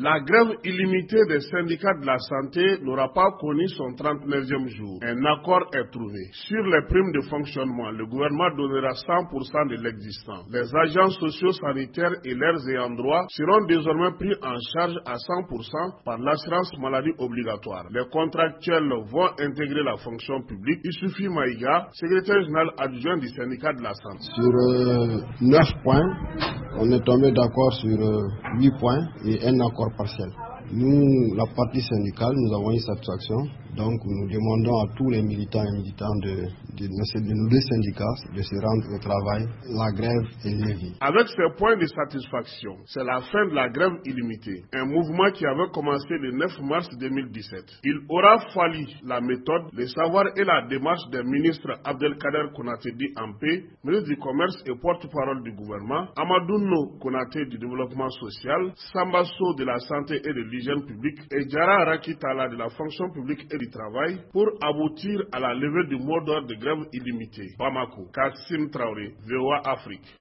La grève illimitée des syndicats de la santé n'aura pas connu son 39e jour. Un accord est trouvé. Sur les primes de fonctionnement, le gouvernement donnera 100% de l'existant. Les agents sociaux sanitaires et leurs ayants droit seront désormais pris en charge à 100% par l'assurance maladie obligatoire. Les contractuels vont intégrer la fonction publique. Issoufou Maïga, secrétaire général adjoint du syndicat de la santé. Sur 9 points, on est tombé d'accord sur 8 points et un accord partiel. Nous, la partie syndicale, nous avons une satisfaction. Donc nous demandons à tous les militants et militantes de nos deux syndicats de se rendre au travail. La grève est levée. Avec ces points de satisfaction, c'est la fin de la grève illimitée, un mouvement qui avait commencé le 9 mars 2017. Il aura fallu la méthode, le savoir et la démarche des ministres Abdelkader Konaté dit Ampé, ministre du Commerce et porte-parole du gouvernement, Amadou No Konaté du Développement social, Sambasso de la Santé et de l'Hygiène publique et Diarra Rakitala de la Fonction publique et du Travail pour aboutir à la levée du mot d'ordre de grève illimitée. Bamako, Kassim Traoré, VOA Afrique.